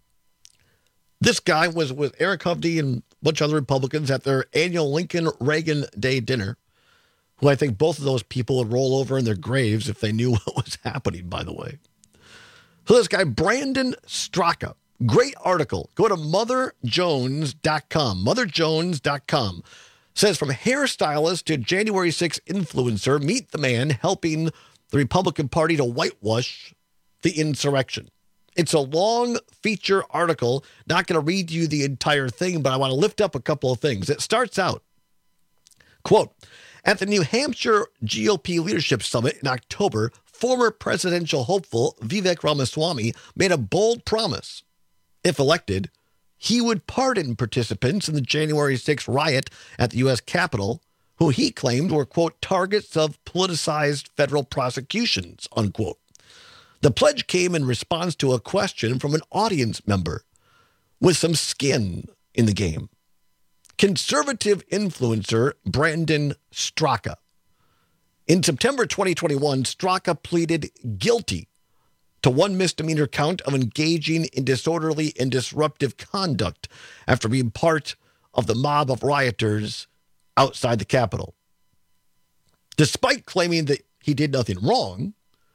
this guy was with Eric Hovde and a bunch of other Republicans at their annual Lincoln Reagan Day dinner, who I think both of those people would roll over in their graves if they knew what was happening, by the way. So this guy, Brandon Straka, great article. Go to mother jones dot com, mother jones dot com. Says, from hairstylist to January sixth influencer, meet the man helping the Republican Party to whitewash the insurrection. It's a long feature article. Not going to read you the entire thing, but I want to lift up a couple of things. It starts out, quote, at the New Hampshire G O P Leadership Summit in October, former presidential hopeful Vivek Ramaswamy made a bold promise. If elected, he would pardon participants in the January sixth riot at the U S Capitol, who he claimed were, quote, targets of politicized federal prosecutions, unquote. The pledge came in response to a question from an audience member with some skin in the game. Conservative influencer Brandon Straka. In September twenty twenty-one, Straka pleaded guilty to one misdemeanor count of engaging in disorderly and disruptive conduct after being part of the mob of rioters outside the Capitol. Despite claiming that he did nothing wrong,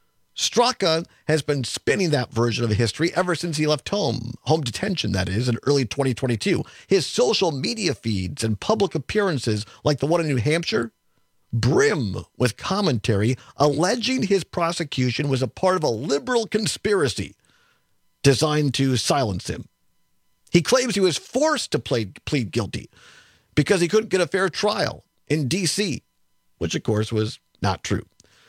Straka has been spinning that version of history ever since he left home, home detention, that is, in early twenty twenty-two. His social media feeds and public appearances, like the one in New Hampshire, brim with commentary alleging his prosecution was a part of a liberal conspiracy designed to silence him. He claims he was forced to plead, plead guilty because he couldn't get a fair trial in D C, which, of course, was not true.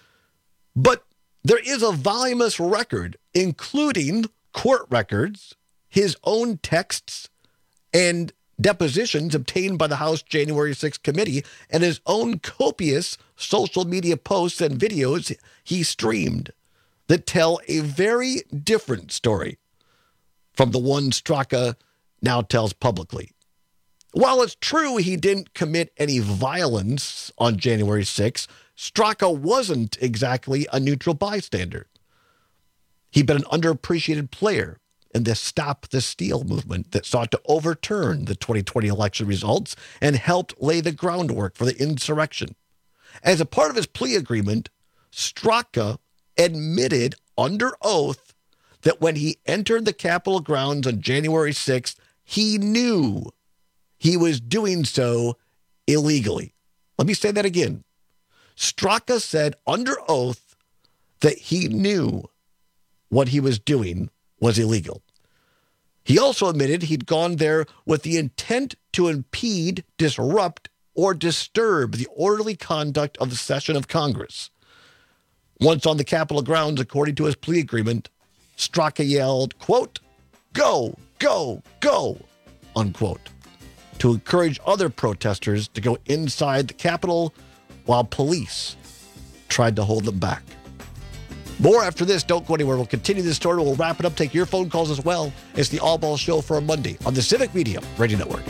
But there is a voluminous record, including court records, his own texts, and depositions obtained by the House January sixth committee, and his own copious social media posts and videos he streamed that tell a very different story from the one Straka now tells publicly. While it's true he didn't commit any violence on January sixth, Straka wasn't exactly a neutral bystander. He'd been an underappreciated player in the Stop the Steal movement that sought to overturn the twenty twenty election results and helped lay the groundwork for the insurrection. As a part of his plea agreement, Straka admitted under oath that when he entered the Capitol grounds on January sixth, he knew he was doing so illegally. Let me say that again. Straka said under oath that he knew what he was doing was illegal. He also admitted he'd gone there with the intent to impede, disrupt, or disturb the orderly conduct of the session of Congress. Once on the Capitol grounds, according to his plea agreement, Straka yelled, quote, "Go, go, go," unquote, to encourage other protesters to go inside the Capitol while police tried to hold them back. More after this. Don't go anywhere. We'll continue this story. We'll wrap it up. Take your phone calls as well. It's the All Ball Show for a Monday on the Civic Media Radio Network.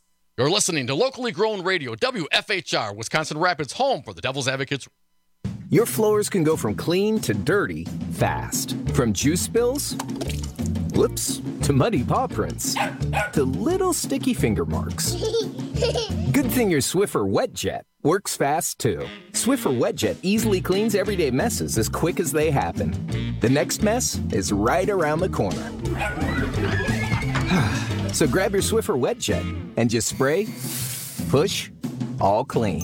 You're listening to locally grown radio, W F H R, Wisconsin Rapids, home for the Devil's Advocates. Your floors can go from clean to dirty fast. From juice spills, whoops, to muddy paw prints, to little sticky finger marks. Good thing your Swiffer WetJet works fast, too. Swiffer WetJet easily cleans everyday messes as quick as they happen. The next mess is right around the corner. So grab your Swiffer WetJet and just spray, push, all clean.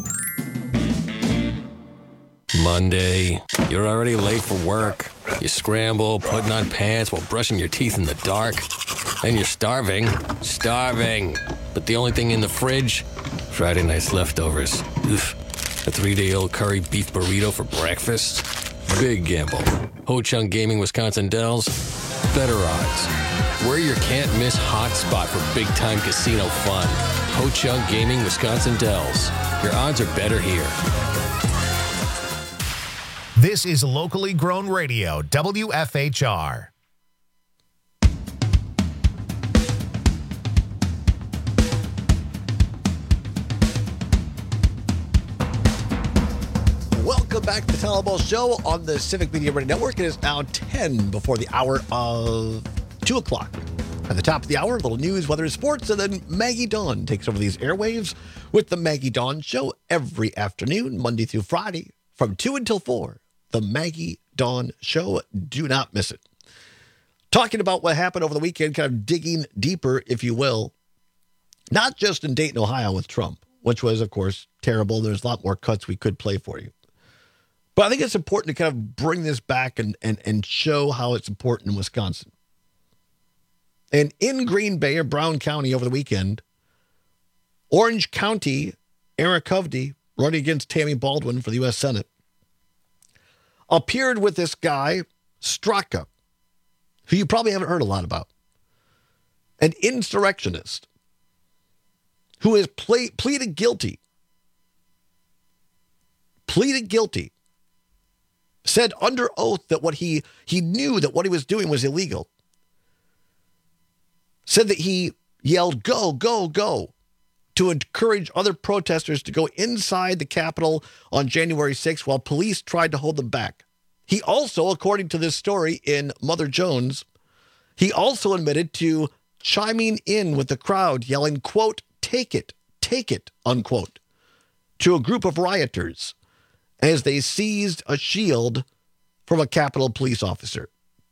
Monday. You're already late for work. You scramble, putting on pants while brushing your teeth in the dark. And you're starving. Starving. But the only thing in the fridge? Friday night's leftovers. Oof. A three-day-old curry beef burrito for breakfast? Big gamble. Ho Chunk Gaming Wisconsin Dells? Better odds. We're your can't-miss hotspot for big-time casino fun. Ho Chunk Gaming Wisconsin Dells. Your odds are better here. This is locally grown radio, W F H R. Welcome back to the Town Hall Ball Show on the Civic Media Radio Network. It is now ten before the hour of two o'clock. At the top of the hour, a little news, weather, and sports, and then Maggie Dawn takes over these airwaves with the Maggie Dawn Show every afternoon, Monday through Friday, from two until four. The Maggie Dawn Show. Do not miss it. Talking about what happened over the weekend, kind of digging deeper, if you will, not just in Dayton, Ohio with Trump, which was, of course, terrible. There's a lot more cuts we could play for you. But I think it's important to kind of bring this back and, and, and show how it's important in Wisconsin. And in Green Bay or Brown County over the weekend, Orange County, Eric Hovde, running against Tammy Baldwin for the U S Senate, appeared with this guy, Straka, who you probably haven't heard a lot about. An insurrectionist who has ple- pleaded guilty. Pleaded guilty. Said under oath that what he, he knew that what he was doing was illegal. Said that he yelled, "Go, go, go," to encourage other protesters to go inside the Capitol on January sixth while police tried to hold them back. He also, according to this story in Mother Jones, he also admitted to chiming in with the crowd, yelling, quote, "Take it, take it," unquote, to a group of rioters as they seized a shield from a Capitol police officer.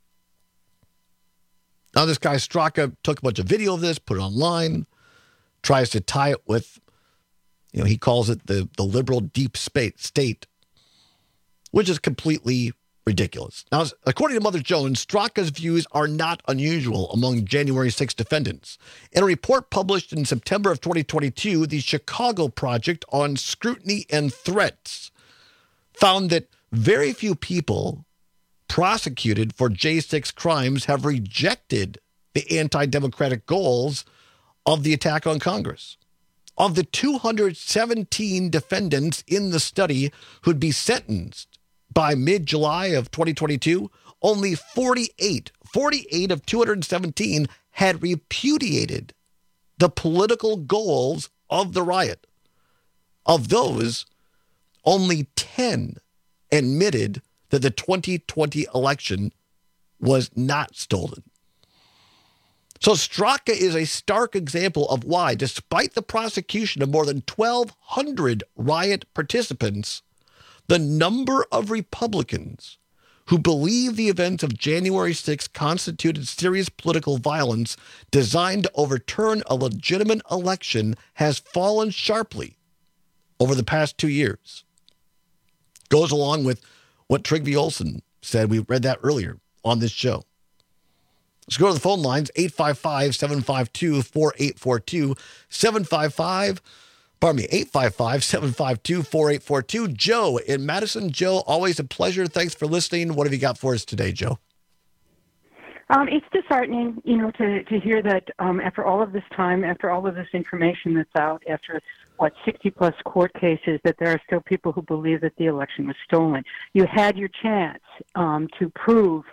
Now, this guy Straka took a bunch of video of this, put it online, tries to tie it with, you know, he calls it the, the liberal deep state, which is completely ridiculous. Now, according to Mother Jones, Straka's views are not unusual among January sixth defendants. In a report published in September of twenty twenty-two, the Chicago Project on Scrutiny and Threats found that very few people prosecuted for J six crimes have rejected the anti-democratic goals of the attack on Congress. Of the two hundred seventeen defendants in the study who'd be sentenced by mid-July of twenty twenty-two, only forty-eight, forty-eight of two hundred seventeen had repudiated the political goals of the riot. Of those, only ten admitted that the twenty twenty election was not stolen. So Straka is a stark example of why, despite the prosecution of more than twelve hundred riot participants, the number of Republicans who believe the events of January sixth constituted serious political violence designed to overturn a legitimate election has fallen sharply over the past two years. Goes along with what Trygve Olsen said. We read that earlier on this show. Let's go to the phone lines, eight five five, seven five two, four eight four two, seven five five, pardon me, eight five five, seven five two, four eight four two. Joe in Madison. Joe, always a pleasure. Thanks for listening. What have you got for us today, Joe? Um, it's disheartening, you know, to, to hear that um, after all of this time, after all of this information that's out, after, what, sixty-plus court cases, that there are still people who believe that the election was stolen. You had your chance um, to prove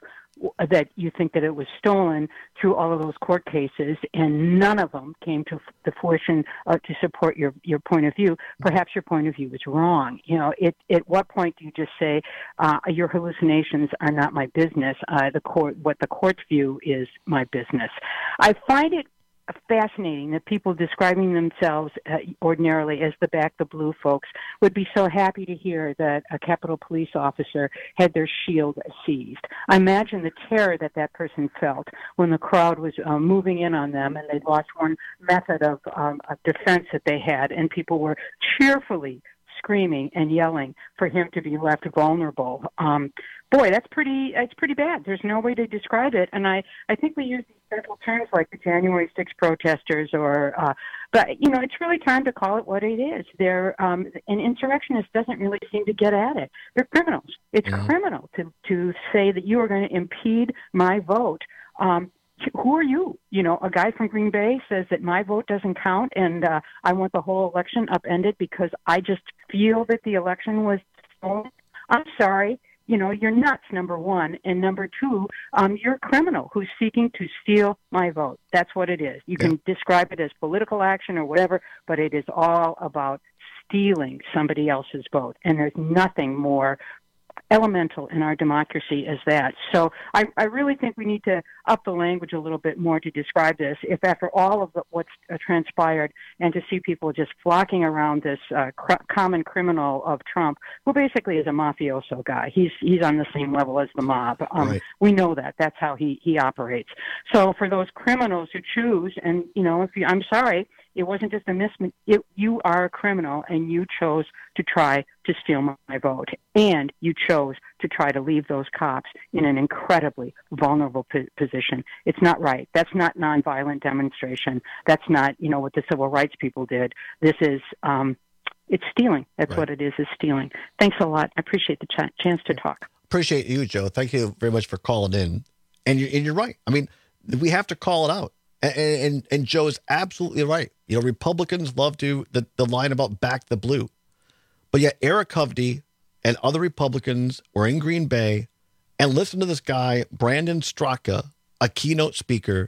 that you think that it was stolen through all of those court cases, and none of them came to the fruition uh, to support your, your point of view. Perhaps your point of view is wrong. You know, it, at what point do you just say uh, your hallucinations are not my business? Uh, the court, what the court's view is my business. I find it fascinating that people describing themselves uh, ordinarily as the Back the Blue folks would be so happy to hear that a Capitol Police officer had their shield seized. I imagine the terror that that person felt when the crowd was uh, moving in on them and they'd lost one method of, um, of defense that they had, and people were cheerfully screaming and yelling for him to be left vulnerable. Um, boy, that's pretty, it's pretty bad. There's no way to describe it. And I, I think we use these simple terms like the January sixth protesters or, uh, but, you know, it's really time to call it what it is. They're, um, an insurrectionist doesn't really seem to get at it. They're criminals. It's yeah. criminal to, to say that you are going to impede my vote. Um, Who are you? You know, a guy from Green Bay says that my vote doesn't count and uh, I want the whole election upended because I just feel that the election was stolen. I'm sorry. You know, you're nuts, number one. And number two, um, you're a criminal who's seeking to steal my vote. That's what it is. You yeah. can describe it as political action or whatever, but it is all about stealing somebody else's vote. And there's nothing more elemental in our democracy as that. So I, I really think we need to up the language a little bit more to describe this. If after all of the, what's uh, transpired and to see people just flocking around this uh, cr- common criminal of Trump, who basically is a mafioso guy. He's he's on the same level as the mob. Um, right. We know that. That's how he, he operates. So for those criminals who choose, and, you know, if you, I'm sorry, it wasn't just a mis. It, you are a criminal, and you chose to try to steal my, my vote, and you chose to try to leave those cops in an incredibly vulnerable p- position. It's not right. That's not nonviolent demonstration. That's not, you know, what the civil rights people did. This is, um, it's stealing. That's right. What it is, is stealing. Thanks a lot. I appreciate the ch- chance to talk. Appreciate you, Joe. Thank you very much for calling in. And you're, and you're right. I mean, we have to call it out. And, and and Joe is absolutely right. You know, Republicans love to the, the line about back the blue. But yet Eric Hovde and other Republicans were in Green Bay and listened to this guy, Brandon Straka, a keynote speaker,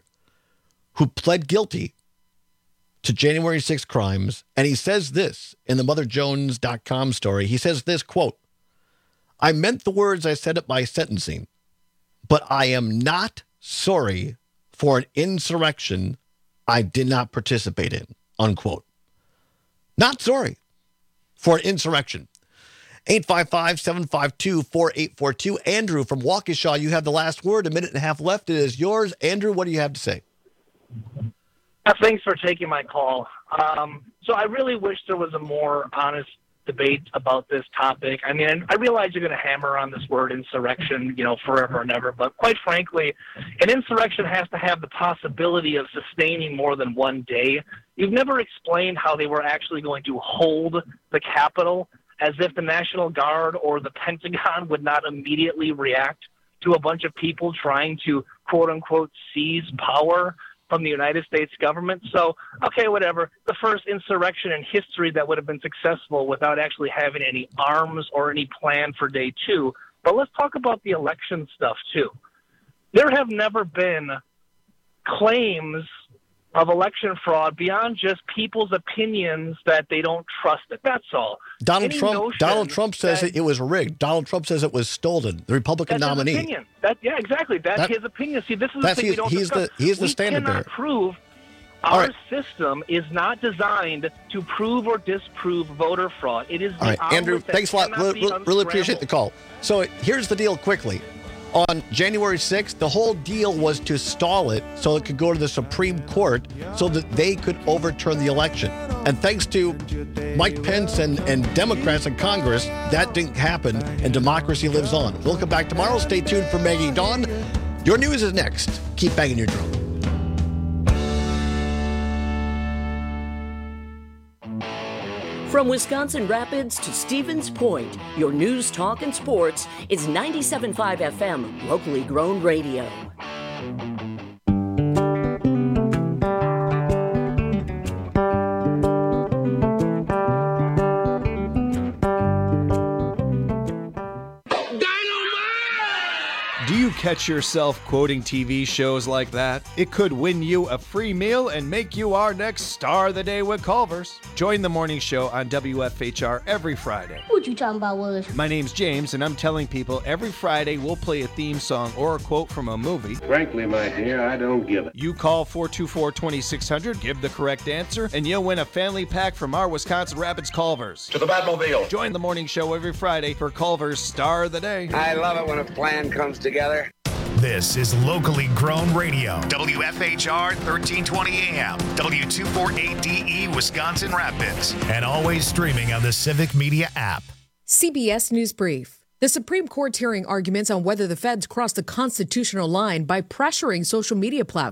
who pled guilty to January sixth crimes. And he says this in the mother jones dot com story. He says this, quote, "I meant the words I said at my sentencing, but I am not sorry for an insurrection I did not participate in," unquote. Not sorry for an insurrection. eight five five, seven five two, four eight four two. Andrew from Waukesha, you have the last word. A minute and a half left. It is yours. Andrew, what do you have to say? Uh, thanks for taking my call. Um, so I really wish there was a more honest debate about this topic. I mean, I realize you're going to hammer on this word insurrection, you know, forever and ever, but quite frankly, an insurrection has to have the possibility of sustaining more than one day. You've never explained how they were actually going to hold the Capitol, as if the National Guard or the Pentagon would not immediately react to a bunch of people trying to, quote unquote, seize power from the United States government. So, okay, whatever. The first insurrection in history that would have been successful without actually having any arms or any plan for day two. But let's talk about the election stuff, too. There have never been claims of election fraud beyond just people's opinions that they don't trust it. That's all. Donald Any Trump Donald Trump says that, it was rigged. Donald Trump says it was stolen. The Republican that's nominee. His opinion. That, yeah, exactly. That's that, his opinion. See, this is the thing we don't he's discuss. The, he's the we standard cannot bearer. prove All our right. system is not designed to prove or disprove voter fraud. It is the All right, Andrew, omelet that thanks a lot. cannot Really, be really, really appreciate the call. So here's the deal quickly. On January sixth, the whole deal was to stall it so it could go to the Supreme Court so that they could overturn the election. And thanks to Mike Pence and, and Democrats in Congress, that didn't happen, and democracy lives on. We'll come back tomorrow. Stay tuned for Maggie Dawn. Your news is next. Keep banging your drum. From Wisconsin Rapids to Stevens Point, your news, talk, and sports is ninety-seven point five F M, locally grown radio. Do you catch yourself quoting T V shows like that? It could win you a free meal and make you our next Star of the Day with Culver's. Join the morning show on W F H R every Friday. What you talking about, Willis? My name's James, and I'm telling people every Friday we'll play a theme song or a quote from a movie. Frankly, my dear, I don't give it. You call four two four, two six zero zero, give the correct answer, and you'll win a family pack from our Wisconsin Rapids Culver's. To the Batmobile. Join the morning show every Friday for Culver's Star of the Day. I love it when a plan comes together. This is locally grown radio. W F H R thirteen twenty A M, W two forty-eight D E, Wisconsin Rapids. And always streaming on the Civic Media app. C B S News Brief. The Supreme Court's hearing arguments on whether the feds crossed the constitutional line by pressuring social media platforms